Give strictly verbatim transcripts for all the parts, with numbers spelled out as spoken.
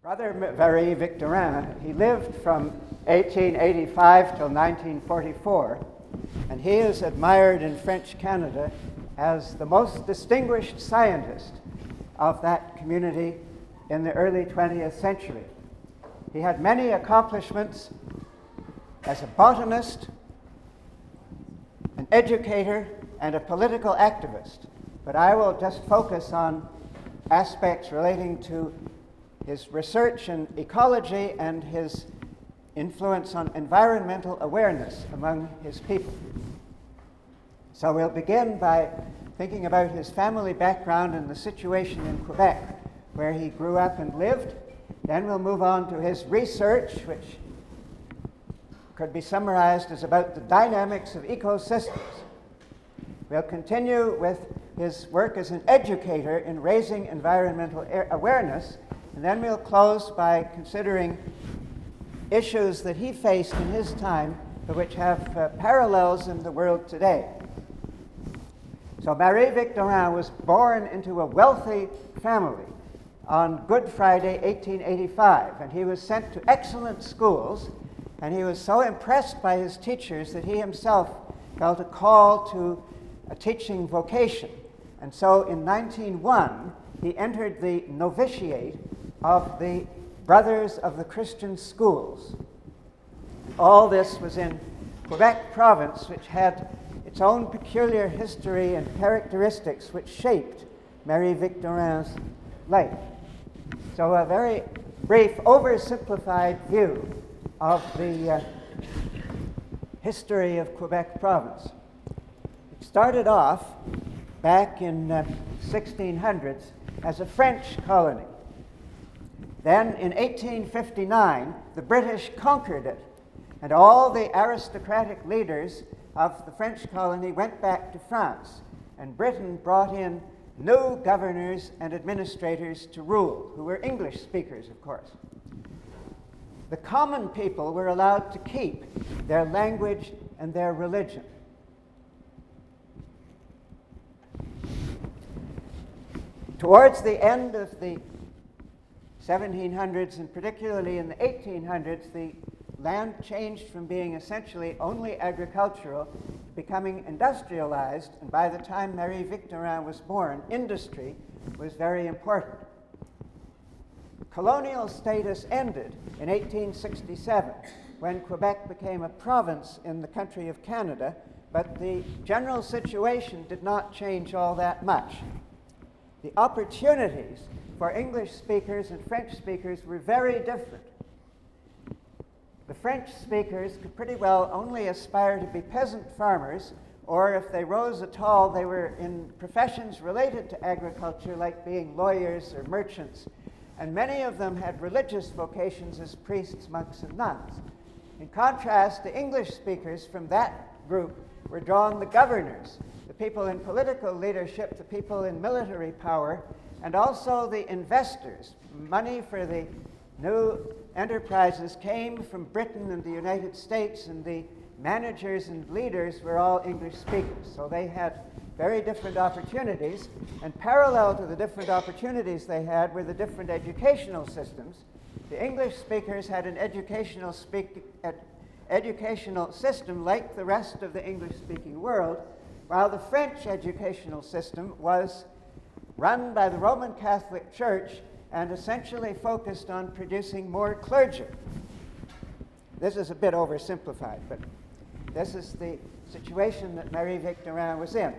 Brother Marie Victorin, he lived from eighteen eighty-five till nineteen forty-four, and he is admired in French Canada as the most distinguished scientist of that community in the early twentieth century. He had many accomplishments as a botanist, an educator, and a political activist, but I will just focus on aspects relating to his research in ecology and his influence on environmental awareness among his people. So we'll begin by thinking about his family background and the situation in Quebec, where he grew up and lived. Then we'll move on to his research, which could be summarized as about the dynamics of ecosystems. We'll continue with his work as an educator in raising environmental awareness, and then we'll close by considering issues that he faced in his time, but which have uh, parallels in the world today. So Marie Victorin was born into a wealthy family on Good Friday, eighteen eighty-five, and he was sent to excellent schools, and he was so impressed by his teachers that he himself felt a call to a teaching vocation. And so in nineteen oh one, he entered the novitiate of the Brothers of the Christian Schools. All this was in Quebec province, which had its own peculiar history and characteristics which shaped Marie Victorin's life. So a very brief, oversimplified view of the uh, history of Quebec province. It started off back in uh, sixteen hundreds as a French colony. Then in eighteen fifty-nine, the British conquered it, and all the aristocratic leaders of the French colony went back to France, and Britain brought in new governors and administrators to rule, who were English speakers, of course. The common people were allowed to keep their language and their religion. Towards the end of the seventeen hundreds, and particularly in the eighteen hundreds, the land changed from being essentially only agricultural to becoming industrialized, and by the time Marie Victorin was born, industry was very important. Colonial status ended in eighteen sixty-seven, when Quebec became a province in the country of Canada, but the general situation did not change all that much. The opportunities for English speakers and French speakers were very different. The French speakers could pretty well only aspire to be peasant farmers, or if they rose at all, they were in professions related to agriculture, like being lawyers or merchants, and many of them had religious vocations as priests, monks, and nuns. In contrast, the English speakers from that group were drawn the governors, the people in political leadership, the people in military power, and also the investors. Money for the new enterprises came from Britain and the United States, and the managers and leaders were all English speakers. So they had very different opportunities, and parallel to the different opportunities they had were the different educational systems. The English speakers had an educational, speak, ed, educational system like the rest of the English-speaking world, while the French educational system was run by the Roman Catholic Church and essentially focused on producing more clergy. This is a bit oversimplified, but this is the situation that Marie Victorin was in.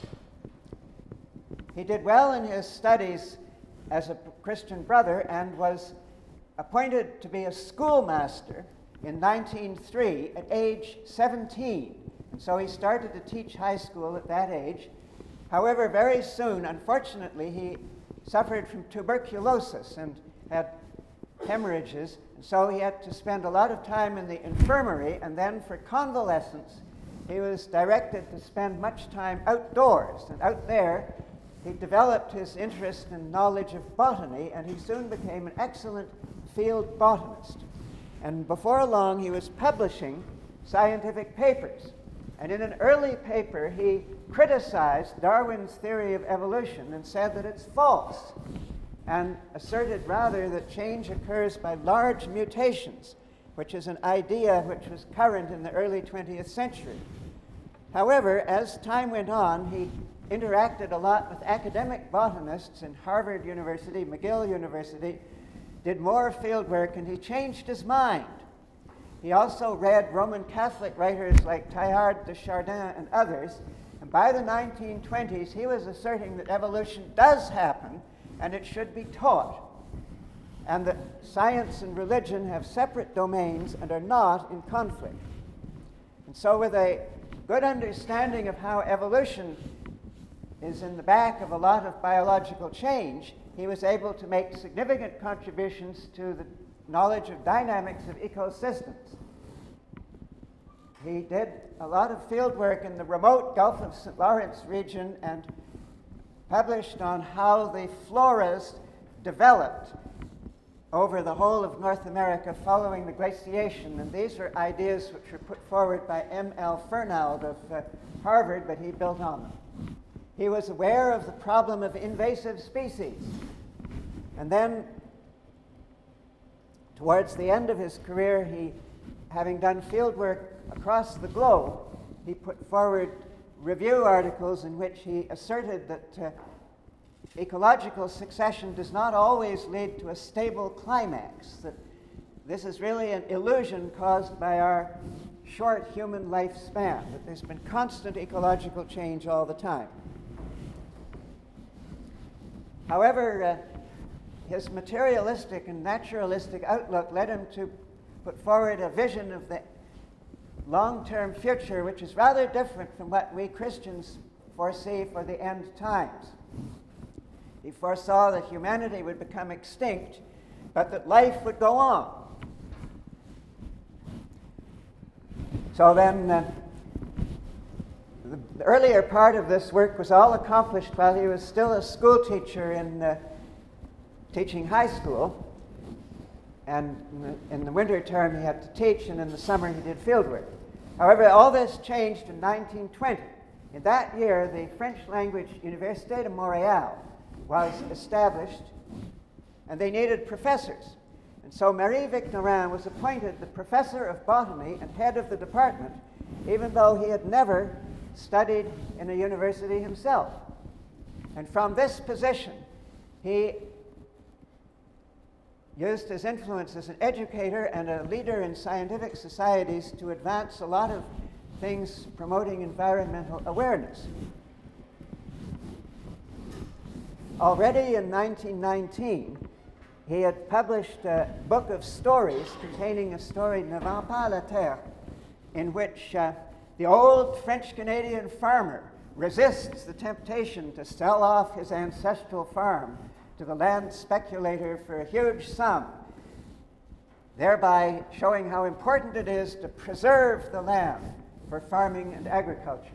He did well in his studies as a Christian brother and was appointed to be a schoolmaster in nineteen oh three at age seventeen. And so he started to teach high school at that age. However, very soon, unfortunately, he suffered from tuberculosis and had hemorrhages, and so he had to spend a lot of time in the infirmary, and then for convalescence, he was directed to spend much time outdoors. And out there, he developed his interest and knowledge of botany, and he soon became an excellent field botanist. And before long, he was publishing scientific papers. And in an early paper, he criticized Darwin's theory of evolution and said that it's false. and asserted rather that change occurs by large mutations, which is an idea which was current in the early twentieth century. However, as time went on, he interacted a lot with academic botanists in Harvard University, McGill University, did more field work, and he changed his mind. He also read Roman Catholic writers like Teilhard de Chardin and others, and by the nineteen twenties, he was asserting that evolution does happen and it should be taught, and that science and religion have separate domains and are not in conflict. And so with a good understanding of how evolution is in the back of a lot of biological change, he was able to make significant contributions to the knowledge of dynamics of ecosystems. He did a lot of field work in the remote Gulf of Saint Lawrence region and published on how the floras developed over the whole of North America following the glaciation. And these are ideas which were put forward by M L Fernald of uh, Harvard, but he built on them. He was aware of the problem of invasive species. And then, towards the end of his career, he, having done field work across the globe, he put forward review articles in which he asserted that uh, ecological succession does not always lead to a stable climax, that this is really an illusion caused by our short human lifespan, that there's been constant ecological change all the time. However, uh, his materialistic and naturalistic outlook led him to put forward a vision of the long-term future, which is rather different from what we Christians foresee for the end times. He foresaw that humanity would become extinct, but that life would go on. So then, uh, the, the earlier part of this work was all accomplished while he was still a school teacher in uh, teaching high school. And in the, in the winter term he had to teach, and in the summer he did field work. However, all this changed in nineteen twenty. In that year, the French language Université de Montréal was established, and they needed professors. And so Marie Victorin was appointed the professor of botany and head of the department, even though he had never studied in a university himself. And from this position, he used his influence as an educator and a leader in scientific societies to advance a lot of things promoting environmental awareness. Already in nineteen nineteen, he had published a book of stories containing a story, Ne vends pas la terre, in which uh, the old French-Canadian farmer resists the temptation to sell off his ancestral farm to the land speculator for a huge sum, thereby showing how important it is to preserve the land for farming and agriculture.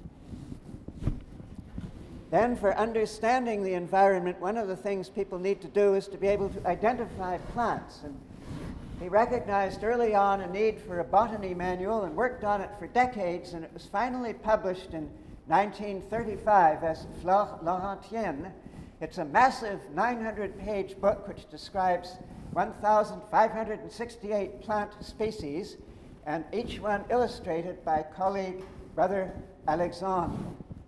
Then, for understanding the environment, one of the things people need to do is to be able to identify plants. And he recognized early on a need for a botany manual and worked on it for decades, and it was finally published in nineteen thirty-five as Flore Laurentienne. It's a massive nine hundred page book which describes one thousand five hundred sixty-eight plant species, and each one illustrated by colleague Brother Alexandre.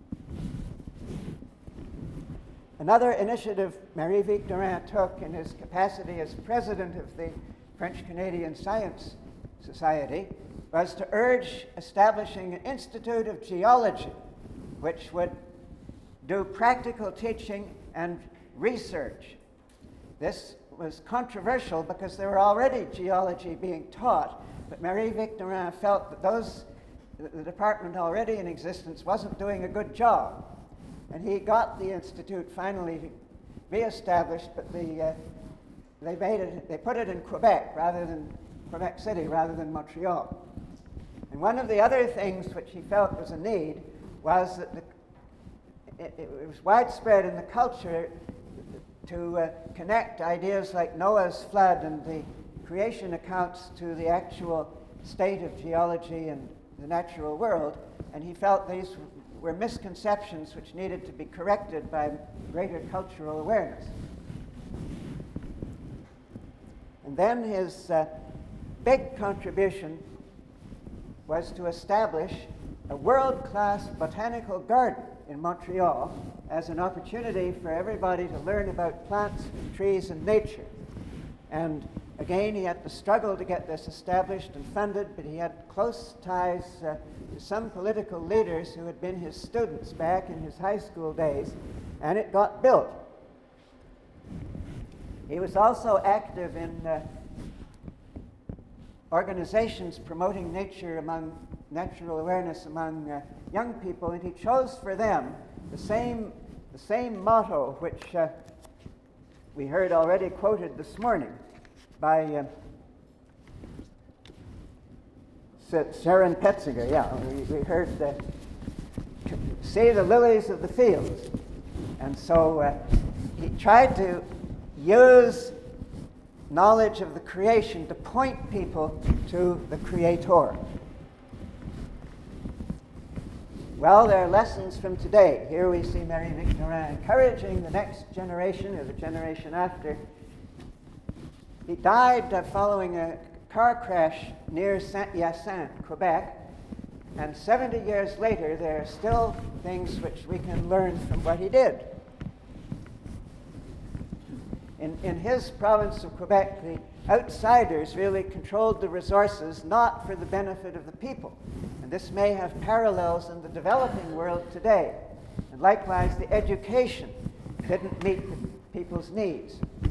Another initiative Marie Victorin took in his capacity as president of the French-Canadian Science Society was to urge establishing an Institute of Geology, which would do practical teaching and research. This was controversial because there were already geology being taught, but Marie Victorin felt that those, the department already in existence wasn't doing a good job. And he got the institute finally re-established, but the, uh, they made it, they put it in Quebec rather than Quebec City rather than Montreal. And one of the other things which he felt was a need was that the, it, it was widespread in the culture to uh, connect ideas like Noah's flood and the creation accounts to the actual state of geology and the natural world, and he felt these were misconceptions which needed to be corrected by greater cultural awareness. And then his uh, big contribution was to establish a world-class botanical garden in Montreal as an opportunity for everybody to learn about plants, trees, and nature. And again, he had to struggle to get this established and funded, but he had close ties uh, to some political leaders who had been his students back in his high school days, and it got built. He was also active in uh, organizations promoting nature among natural awareness among uh, young people, and he chose for them the same, the same motto which uh, we heard already quoted this morning by uh, Sharon Petzinger. Yeah, we, we heard uh, "See the lilies of the fields," and so uh, he tried to use knowledge of the creation to point people to the Creator. Well, there are lessons from today. Here we see Marie-Victorin encouraging the next generation or the generation after. He died uh, following a car crash near Saint-Hyacinthe, Quebec, and seventy years later there are still things which we can learn from what he did. In, in his province of Quebec, the outsiders really controlled the resources, not for the benefit of the people. And this may have parallels in the developing world today. And likewise, the education didn't meet the people's needs.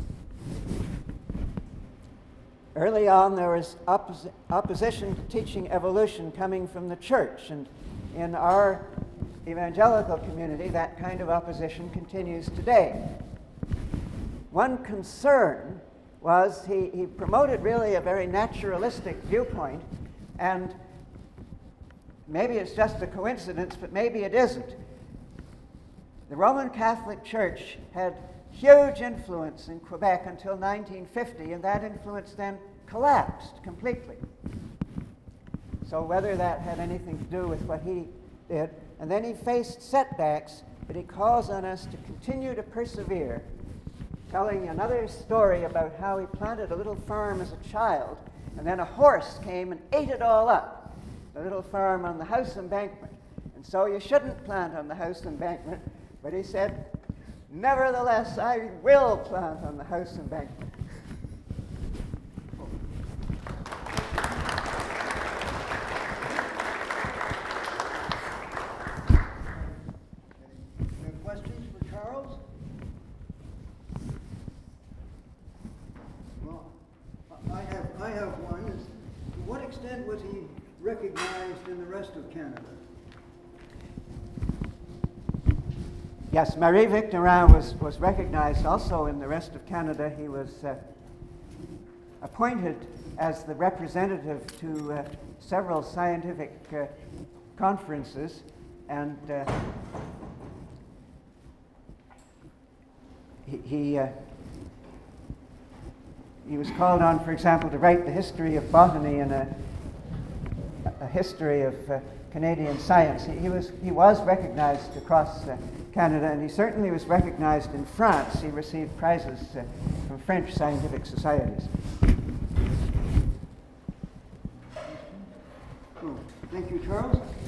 Early on, there was oppos- opposition to teaching evolution coming from the church. And in our evangelical community, that kind of opposition continues today. One concern was he, he promoted really a very naturalistic viewpoint, and maybe it's just a coincidence, but maybe it isn't. The Roman Catholic Church had huge influence in Quebec until nineteen fifty, and that influence then collapsed completely. So whether that had anything to do with what he did, and then he faced setbacks, but he calls on us to continue to persevere, telling another story about how he planted a little farm as a child, and then a horse came and ate it all up, the little farm on the house embankment. And so you shouldn't plant on the house embankment, but he said, nevertheless, I will plant on the house embankment. Any questions for Charles? Well, I have, I have one. Is, to what extent was he recognized in the rest of Canada? Yes, Marie-Victorin was, was recognized also in the rest of Canada. He was uh, appointed as the representative to uh, several scientific uh, conferences, and uh, he, he, uh, he was called on, for example, to write the history of botany and a, a history of uh, Canadian science. He, he, was, he was recognized across uh, Canada, and he certainly was recognized in France. He received prizes uh, from French scientific societies. Oh, thank you, Charles.